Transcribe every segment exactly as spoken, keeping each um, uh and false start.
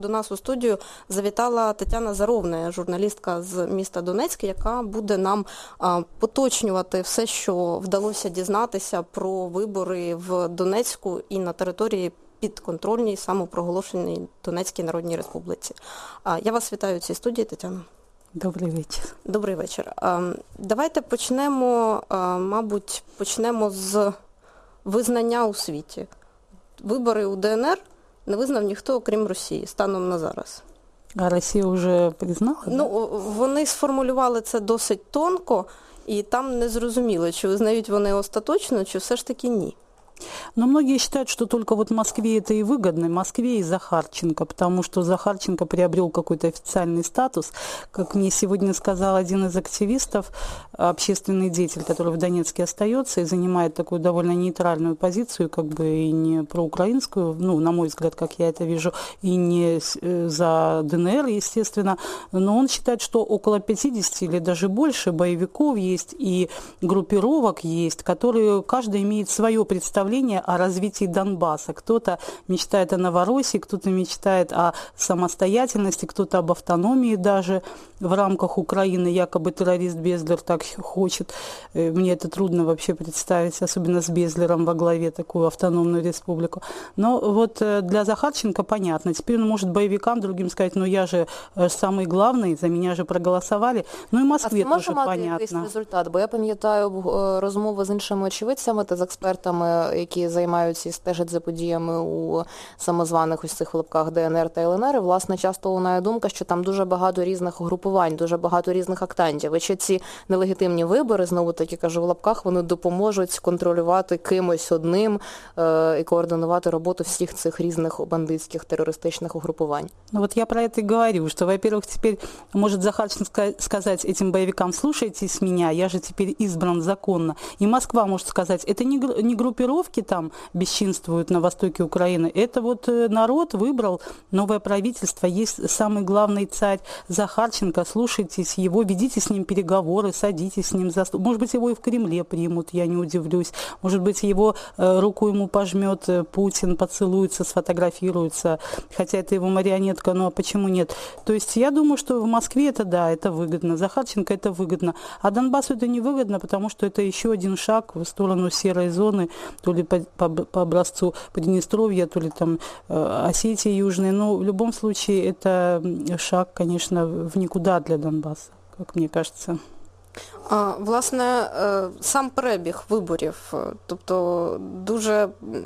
До нас у студію завітала Тетяна Заровна, журналістка з міста Донецьк, яка буде нам а, поточнювати все, що вдалося дізнатися про вибори в Донецьку і на території підконтрольній самопроголошеній Донецькій Народній Республіці. А, я вас вітаю у цій студії, Тетяна. Добрий вечір. Добрий вечір. А, давайте почнемо, а, мабуть, почнемо з визнання у світі. Вибори у ДНР не визнав ніхто, окрім Росії, станом на зараз. А Росія вже признала? Ну, да? Вони сформулювали це досить тонко, і там не зрозуміло, чи визнають вони остаточно, чи все ж таки ні. Но многие считают, что только вот Москве это и выгодно, Москве и Захарченко, потому что Захарченко приобрел какой-то официальный статус. Как мне сегодня сказал один из активистов, общественный деятель, который в Донецке остается и занимает такую довольно нейтральную позицию, как бы и не проукраинскую, ну, на мой взгляд, как я это вижу, и не за ДНР, естественно, но он считает, что около пятидесяти или даже больше боевиков есть и группировок есть, которые каждый имеет свое представление о развитии Донбасса. Кто-то мечтает о Новороссии, кто-то мечтает о самостоятельности, кто-то об автономии даже в рамках Украины. Якобы террорист Безлер так хочет. Мне это трудно вообще представить, особенно с Безлером во главе такую автономную республику. Но вот для Захарченко понятно. Теперь он может боевикам другим сказать, ну я же самый главный, за меня же проголосовали. Ну и Москве а тоже понятно. А якийсь результат? Бо я пам'ятаю розмови з іншими очевидцями та з експертами, які займаються і стежать за подіями у самозваних ось цих в лапках ДНР та ЛНР. І, власне, часто лунає думка, що там дуже багато різних угрупувань, дуже багато різних актантів. І що ці нелегітимні вибори, знову таки кажу в лапках, вони допоможуть контролювати кимось одним е- і координувати роботу всіх цих різних бандитських терористичних угрупувань. Ну вот я про это и говорю, что, во-первых, теперь может Захарченко сказать этим боевикам, слушайтесь меня, я же теперь избран законно. И Москва может сказать, это не, не группировки там бесчинствуют на востоке Украины, это вот народ выбрал новое правительство, есть самый главный царь Захарченко, слушайтесь его, ведите с ним переговоры, садитесь с ним за стол. Может быть, его и в Кремле примут, я не удивлюсь. Может быть, его э, руку ему пожмет Путин, поцелуется, сфотографируется, хотя это его марионетка, ну а почему нет? То есть я думаю, что в Москве это да, это выгодно, Захарченко это выгодно, а Донбассу это не выгодно, потому что это еще один шаг в сторону серой зоны, то ли по, по, по образцу Приднестровья, то ли там э, Осетии Южной. Но в любом случае это шаг, конечно, в никуда для Донбасса, как мне кажется. А, власне, сам перебіг виборів, тобто дуже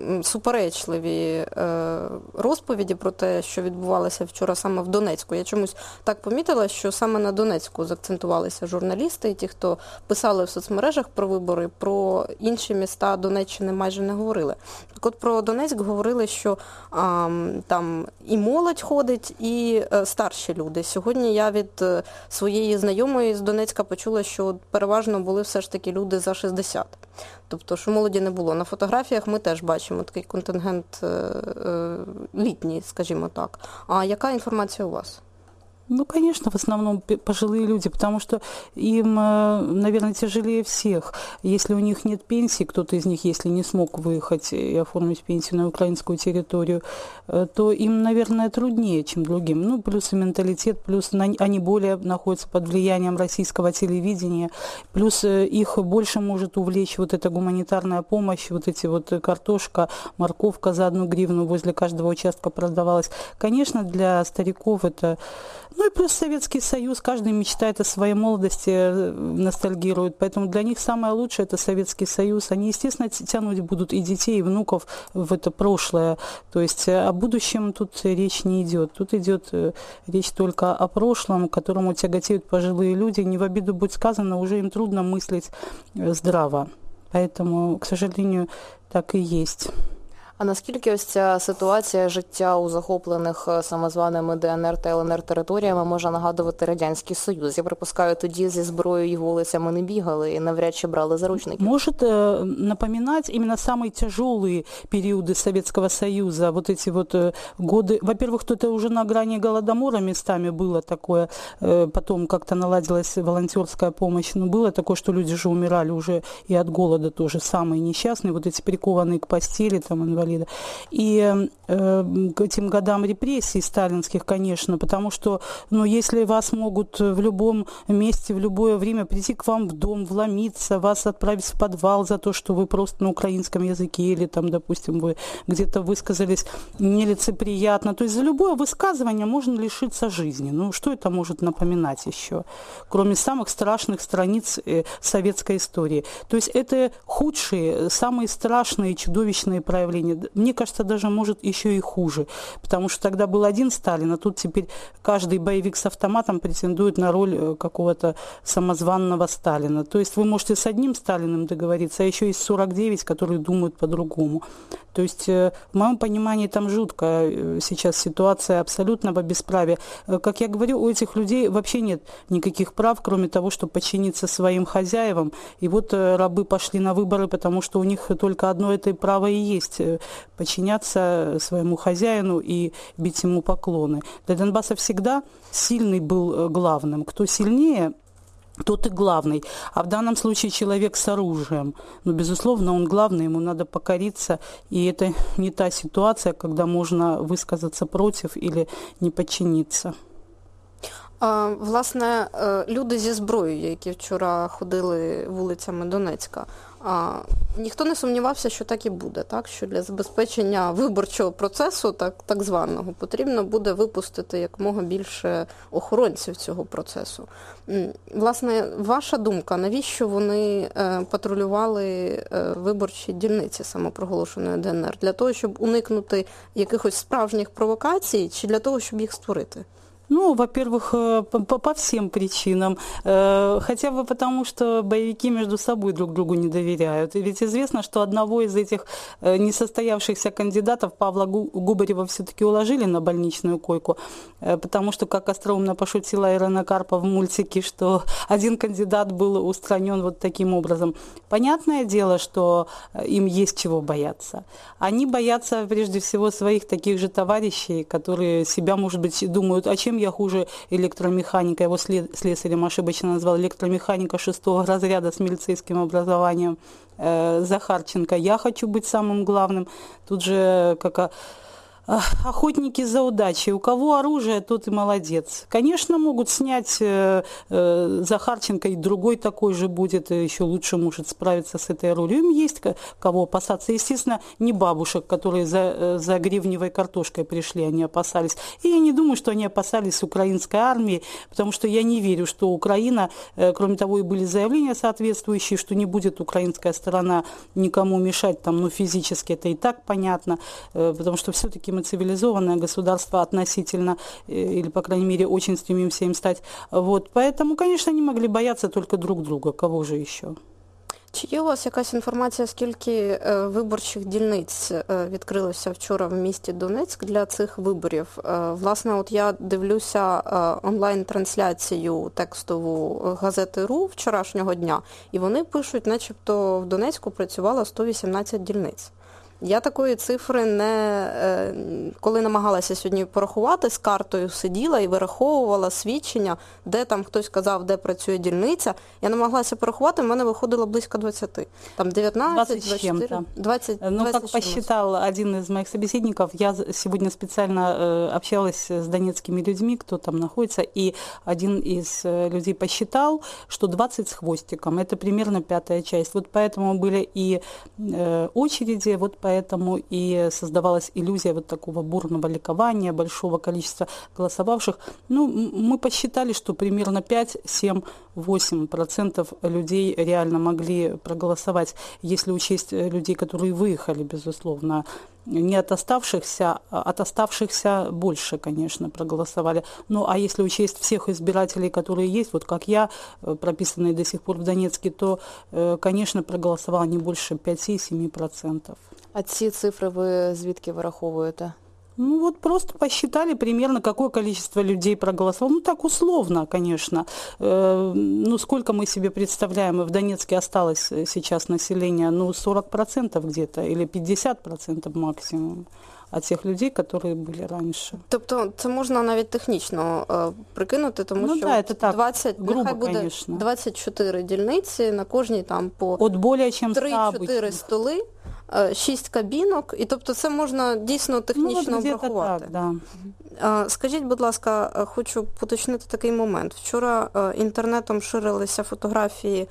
суперечливі розповіді про те, що відбувалося вчора саме в Донецьку. Я чомусь так помітила, що саме на Донецьку заакцентувалися журналісти, і ті, хто писали в соцмережах про вибори, про інші міста Донеччини майже не говорили. Так от про Донецьк говорили, що а, там і молодь ходить, і а, старші люди. Сьогодні я від своєї знайомої з Донецька почула, що переважно були все ж таки люди за шістдесят. Тобто, що молоді не було. На фотографіях ми теж бачимо такий контингент е, е, літній, скажімо так. А яка інформація у вас? Ну, конечно, в основном пожилые люди, потому что им, наверное, тяжелее всех. Если у них нет пенсии, кто-то из них, если не смог выехать и оформить пенсию на украинскую территорию, то им, наверное, труднее, чем другим. Ну, плюс и менталитет, плюс они более находятся под влиянием российского телевидения, плюс их больше может увлечь вот эта гуманитарная помощь, вот эти вот картошка, морковка за одну гривну возле каждого участка продавалась. Конечно, для стариков это... Ну и плюс Советский Союз, каждый мечтает о своей молодости, ностальгирует, поэтому для них самое лучшее – это Советский Союз. Они, естественно, тянуть будут и детей, и внуков в это прошлое. То есть о будущем тут речь не идет. Тут идет речь только о прошлом, к которому тяготеют пожилые люди. Не в обиду будет сказано, уже им трудно мыслить здраво. Поэтому, к сожалению, так и есть. А наскільки ось ця ситуація життя у захоплених самозваними ДНР та ЛНР територіями може нагадувати Радянський Союз? Я припускаю, тоді зі зброєю і вулицями не бігали і навряд чи брали заручників. Может э, напоминать именно самые тяжелые периоды Советского Союза, вот эти вот э, годы. Во-первых, это уже на грани Голодомора местами было такое, э, потом как-то наладилась волонтерская помощь, но было такое, что люди же умирали уже и от голода тоже, самые несчастные, вот эти прикованные к постели, там, инвалиды инвалида. И э, к этим годам репрессий сталинских, конечно, потому что, ну, если вас могут в любом месте, в любое время прийти к вам в дом, вломиться, вас отправить в подвал за то, что вы просто на украинском языке или там, допустим, вы где-то высказались нелицеприятно. То есть за любое высказывание можно лишиться жизни. Ну, что это может напоминать еще, кроме самых страшных страниц э, советской истории? То есть это худшие, самые страшные, чудовищные проявления. Мне кажется, даже может еще и хуже, потому что тогда был один Сталин, а тут теперь каждый боевик с автоматом претендует на роль какого-то самозванного Сталина. То есть вы можете с одним Сталиным договориться, а еще есть сорок девять, которые думают по-другому. То есть, в моем понимании, там жуткая сейчас ситуация абсолютного бесправия. Как я говорю, у этих людей вообще нет никаких прав, кроме того, чтобы подчиниться своим хозяевам. И вот рабы пошли на выборы, потому что у них только одно это право и есть – подчиняться своему хозяину и бить ему поклоны. Для Донбасса всегда сильный был главным. Кто сильнее, тот и главный. А в данном случае человек с оружием. Но, безусловно, он главный, ему надо покориться. И это не та ситуация, когда можно висказатися против или не подчиниться. А, власне, люди зі зброєю, які вчора ходили вулицями Донецька, а, ніхто не сумнівався, що так і буде, так? Що для забезпечення виборчого процесу, так, так званого, потрібно буде випустити якомога більше охоронців цього процесу. Власне, ваша думка, навіщо вони е, патрулювали е, виборчі дільниці самопроголошеної ДНР? Для того, щоб уникнути якихось справжніх провокацій, чи для того, щоб їх створити? Ну, во-первых, по, по всем причинам. Хотя бы потому, что боевики между собой друг другу не доверяют. И ведь известно, что одного из этих несостоявшихся кандидатов, Павла Губарева, все-таки уложили на больничную койку, потому что, как остроумно пошутила Ирина Карпа в мультике, что один кандидат был устранен вот таким образом. Понятное дело, что им есть чего бояться. Они боятся прежде всего своих таких же товарищей, которые себя, может быть, думают, а чем я хуже электромеханика, его слесарем ошибочно назвал электромеханика шестого разряда с милицейским образованием э, Захарченко. Я хочу быть самым главным. Тут же как охотники за удачей. У кого оружие, тот и молодец. Конечно, могут снять э, э, Захарченко, и другой такой же будет, еще лучше может справиться с этой ролью. Им есть кого опасаться. Естественно, не бабушек, которые за, за гривневой картошкой пришли, они опасались. И я не думаю, что они опасались украинской армии, потому что я не верю, что Украина, э, кроме того, и были заявления соответствующие, что не будет украинская сторона никому мешать, там, ну, физически это и так понятно, э, потому что все-таки мы цивилизованное государство относительно, или, по крайней мере, очень стремимся им стать. Вот. Поэтому, конечно, они могли бояться только друг друга. Кого же еще? Чи є у вас якась інформація, скільки виборчих дільниць відкрилося вчора в місті Донецьк для цих виборів? Власне, от я дивлюся онлайн-трансляцію текстову газети РУ вчорашнього дня, і вони пишуть, начебто в Донецьку працювало сто вісімнадцять дільниць. Я такої цифри не, коли намагалася сьогодні порахувати, з картою сиділа і вираховувала свідчення, де там хтось казав, де працює дільниця. Я намагалася порахувати, в мене виходило близько двадцять. Там девятнадцать, двадцать четыре, двадцать. Ну, как посчитал один из моих собеседников, я сегодня специально общалась с донецкими людьми, кто там находится, и один из людей посчитал, что двадцать с хвостиком, это примерно пятая часть. Вот поэтому были и очереди, вот поэтому и создавалась иллюзия вот такого бурного ликования, большого количества голосовавших. Ну, мы посчитали, что примерно пять, семь, восемь процентов людей реально могли проголосовать, если учесть людей, которые выехали, безусловно. Не от оставшихся, от оставшихся больше, конечно, проголосовали. Ну, а если учесть всех избирателей, которые есть, вот как я, прописанные до сих пор в Донецке, то, конечно, проголосовало не больше пять-семь процентов. А ці цифри ви звідки вираховуєте? Ну вот просто посчитали примерно, какое количество людей проголосовало. Ну так условно, конечно. Э, ну сколько мы себе представляем, в Донецке осталось сейчас население, ну сорок процентов где-то или пятьдесят процентов максимум от тих людей, які були раніше. Тобто це можна навіть технічно е, прикинути, тому ну, що да, так, двадцять, грубо, нехай буде конечно. двадцять чотири дільниці, на кожній там по от более, чем три-чотири столи. шість кабінок, і тобто це можна дійсно технічно ну, обрахувати. Так, да. Скажіть, будь ласка, хочу поточнити такий момент. Вчора інтернетом ширилися фотографії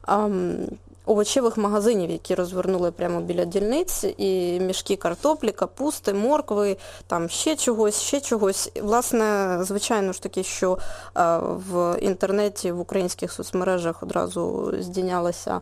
овочевих магазинів, які розвернули прямо біля дільниць, і мішки картоплі, капусти, моркви, там ще чогось, ще чогось. Власне, звичайно ж таки, що в інтернеті, в українських соцмережах одразу здійнялося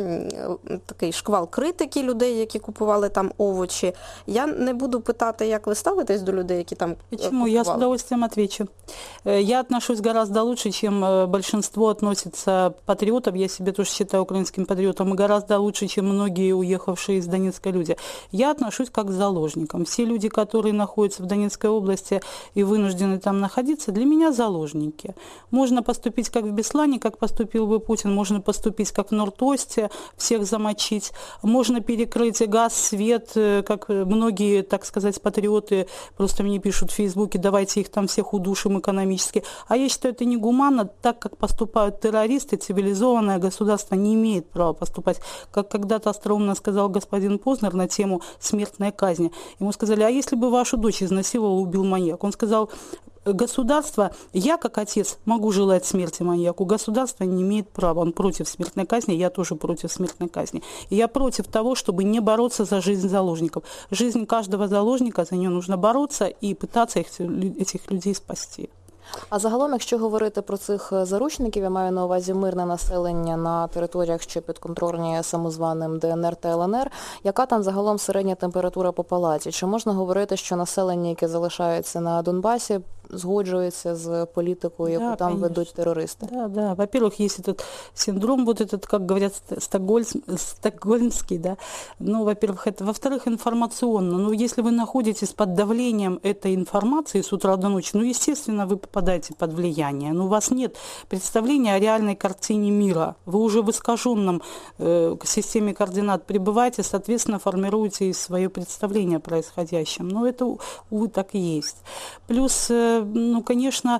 такий шквал критики людей, які купували там овочі. Я не буду питати, як ви ставитесь до людей, які там Почему? купували. Я с удовольствием отвечу. Я отношусь гораздо лучше, чем большинство относится патриотов. Я себя тоже считаю украинским патриотом. И гораздо лучше, чем многие уехавшие из Донецка люди. Я отношусь как к заложникам. Все люди, которые находятся в Донецкой области и вынуждены там находиться, для меня заложники. Можно поступить как в Беслане, как поступил бы Путин. Можно поступить как в Норд-Осте, всех замочить. Можно перекрыть газ, свет, как многие, так сказать, патриоты просто мне пишут в Фейсбуке, давайте их там всех удушим экономически. А я считаю, это негуманно, так как поступают террористы, цивилизованное государство не имеет права поступать. Как когда-то остроумно сказал господин Познер на тему смертной казни. Ему сказали, а если бы вашу дочь изнасиловал, убил маньяк? Он сказал, государство, я как отец могу желать смерти маньяку, государство не имеет права, он против смертной казни, я тоже против смертной казни. И я против того, чтобы не бороться за жизнь заложников. Жизнь каждого заложника, за нее нужно бороться и пытаться их, этих людей спасти. А загалом, якщо говорити про цих заручників, я маю на увазі мирне населення на територіях, що підконтрольні самозваним ДНР та ЛНР, яка там загалом середня температура по палаті? Чи можна говорити, що населення, яке залишається на Донбасі, згоджується з політикою, яку да, там конечно. ведуть терористи? Да, да. Во-первых, есть этот синдром, вот этот, как говорят, стокгольм, стокгольмский, да. Ну, во-первых, это. Во-вторых, информационно. Ну, если вы находитесь под давлением этой информации с утра до ночи, ну, естественно, вы попадаете под влияние. Но у вас нет представления о реальной картине мира. Вы уже в искаженном э, системе координат пребываете, соответственно, формируете свое представление о происходящем. Но это, увы, так и есть. Плюс, э, ну, конечно,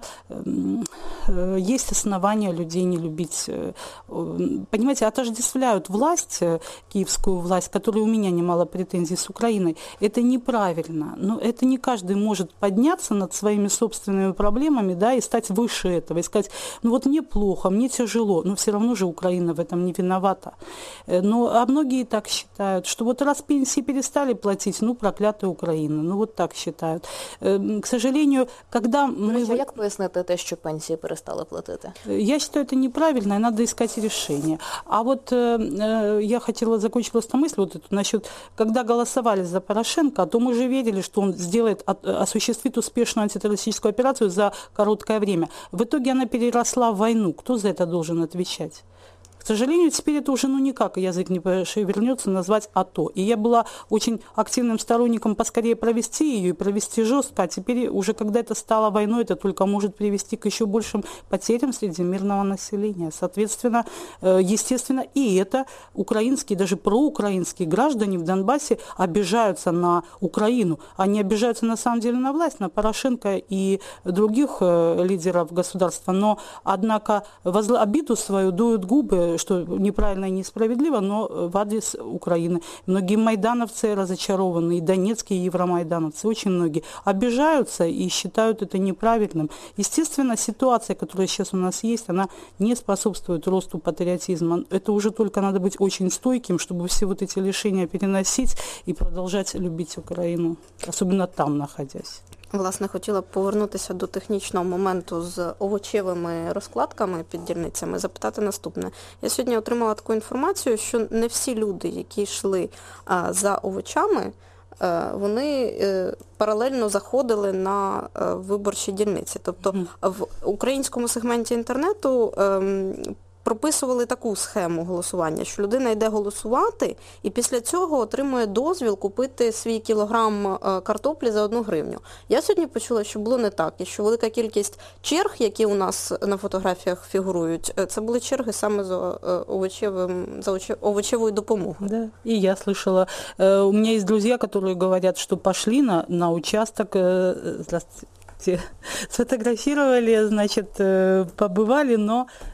э, есть основания людей не любить. Э, понимаете, отождествляют власть, э, киевскую власть, которая у меня немало претензий с Украиной. Это неправильно. Но это не каждый может подняться над своими собственными проблемами, да, и стать выше этого, и сказать, ну вот мне плохо, мне тяжело, но все равно же Украина в этом не виновата. Но, а многие так считают, что вот раз пенсии перестали платить, ну, проклятая Украина, ну, вот так считают. К сожалению, когда мы... А як пояснити те, що пенсії перестали платити? Я считаю, это неправильно, и надо искать решение. А вот э, я хотела закончить просто мысль вот эту насчет, когда голосовали за Порошенко, то мы же верили, что он сделает, осуществит успешную антитеррористическую операцию за короткое время. В итоге она переросла в войну. Кто за это должен отвечать? К сожалению, теперь это уже ну никак язык не вернется назвать АТО. И я была очень активным сторонником поскорее провести ее и провести жестко, а теперь уже когда это стало войной, это только может привести к еще большим потерям среди мирного населения. Соответственно, естественно, и это украинские, даже проукраинские граждане в Донбассе обижаются на Украину. Они обижаются на самом деле на власть, на Порошенко и других лидеров государства. Но, однако, возле обиду свою дуют губы, что неправильно и несправедливо, но в адрес Украины. Многие майдановцы разочарованы, и донецкие и евромайдановцы, очень многие обижаются и считают это неправильным. Естественно, ситуация, которая сейчас у нас есть, она не способствует росту патриотизма. Это уже только надо быть очень стойким, чтобы все вот эти лишения переносить и продолжать любить Украину, особенно там находясь. Власне, хотіла б повернутися до технічного моменту з овочевими розкладками під дільницями, запитати наступне. Я сьогодні отримала таку інформацію, що не всі люди, які йшли а, за овочами, а, вони а, паралельно заходили на а, виборчі дільниці. Тобто mm-hmm. в українському сегменті інтернету а, прописували таку схему голосування, що людина йде голосувати і після цього отримує дозвіл купити свій кілограм картоплі за одну гривню. Я сьогодні почула, що було не так, і що велика кількість черг, які у нас на фотографіях фігурують, це були черги саме за овочевим, за овочевою допомогою. Да, и я слышала. У меня есть друзья, которые говорят, что пошли на, на участок, здравствуйте, сфотографировали, значит, побывали, но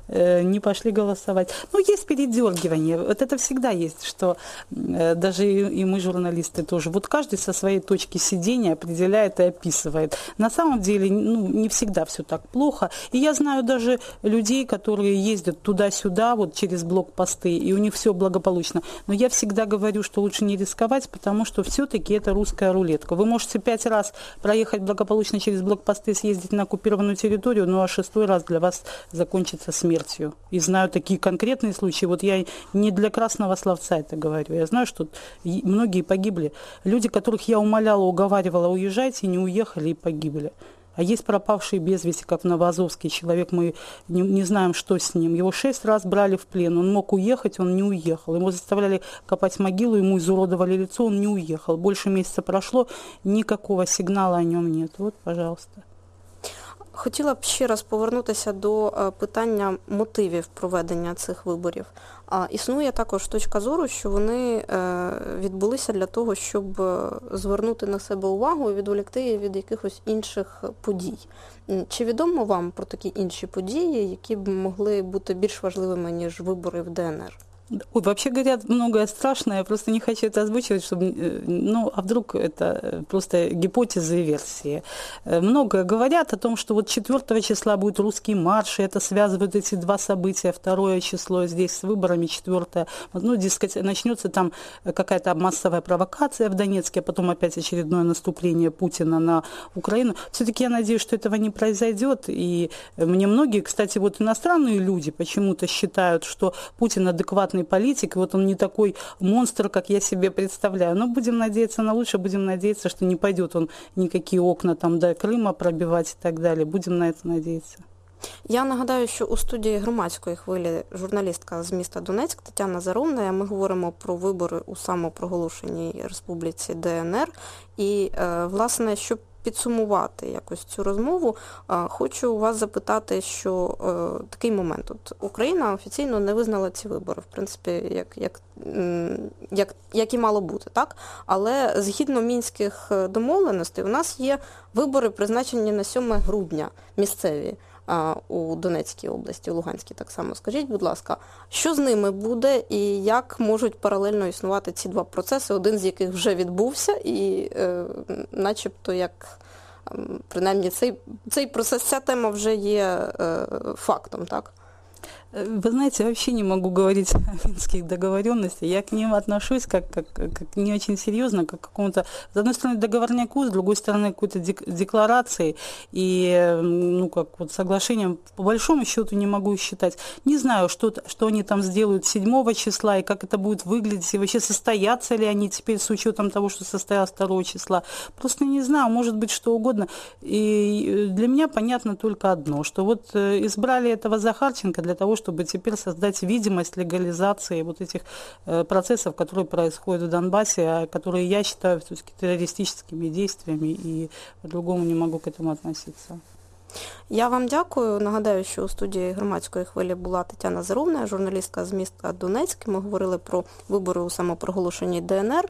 не пошли голосовать. Ну, есть передергивание, вот это всегда есть, что даже и мы, журналисты, тоже. Вот каждый со своей точки сидения определяет и описывает. На самом деле, ну, не всегда все так плохо. И я знаю даже людей, которые ездят туда-сюда, вот через блокпосты, и у них все благополучно. Но я всегда говорю, что лучше не рисковать, потому что все-таки это русская рулетка. Вы можете пять раз проехать благополучно через блокпосты, съездить на оккупированную территорию, ну а шестой раз для вас закончится смертью. И знаю такие конкретные случаи. Вот я не для красного словца это говорю. Я знаю, что многие погибли. Люди, которых я умоляла, уговаривала, уезжайте, не уехали и погибли. А есть пропавшие без вести, как в Новоазовске. Человек, мы не, не знаем, что с ним. Его шесть раз брали в плен. Он мог уехать, он не уехал. Ему заставляли копать могилу, ему изуродовали лицо, он не уехал. Больше месяца прошло, никакого сигнала о нем нет. Вот, пожалуйста. Хотіла б ще раз повернутися до питання мотивів проведення цих виборів. Існує також точка зору, що вони відбулися для того, щоб звернути на себе увагу і відволікти її від якихось інших подій. Чи відомо вам про такі інші події, які б могли бути більш важливими, ніж вибори в ДНР? Ой, вообще говорят многое страшное, я просто не хочу это озвучивать, чтобы, ну, а вдруг это просто гипотезы и версии. Многое говорят о том, что вот четвёртого числа будет русский марш, и это связывают эти два события, второе число здесь с выборами, четвёртое, ну, дескать, начнется там какая-то массовая провокация в Донецке, а потом опять очередное наступление Путина на Украину. Все-таки я надеюсь, что этого не произойдет, и мне многие, кстати, вот иностранные люди почему-то считают, что Путин адекватный политик, вот он не такой монстр, как я себе представляю. Но будем надеяться на лучшее, будем надеяться, что не пойдет он никакие окна там до Крыма пробивать и так далее. Будем на это надеяться. Я нагадаю, що у студії громадської хвилі журналістка з міста Донецьк Тетяна Заромна. Ми говоримо про вибори у самопроголошеній республіці ДНР. І, власне, щоб підсумувати якось цю розмову, хочу у вас запитати, що е, такий момент. От Україна офіційно не визнала ці вибори, в принципі, як, як, як, як і мало бути, так? Але згідно мінських домовленостей, у нас є вибори, призначені на сьоме грудня, місцеві, у Донецькій області, у Луганській так само. Скажіть, будь ласка, що з ними буде і як можуть паралельно існувати ці два процеси, один з яких вже відбувся і е, начебто як, принаймні, цей, цей процес, ця тема вже є е, фактом, так? Вы знаете, я вообще не могу говорить о минских договоренностях. Я к ним отношусь как, как, как не очень серьезно, как к какому-то, с одной стороны, договорняку, с другой стороны, какой-то декларации и, ну, как вот соглашением, по большому счету, не могу считать. Не знаю, что, что они там сделают седьмого числа и как это будет выглядеть, и вообще состоятся ли они теперь с учетом того, что состоялось второго числа. Просто не знаю, может быть, что угодно. И для меня понятно только одно, что вот избрали этого Захарченко для того, чтобы теперь создать видимость легализации вот этих э, процессов, которые происходят в Донбассе, а которые я считаю все-таки террористическими действиями, и по-другому не могу к этому относиться. Я вам дякую. Нагадаю, що у студії громадської хвилі була Тетяна Заромна, журналістка з міста Донецьк. Ми говорили про вибори у самопроголошеній ДНР.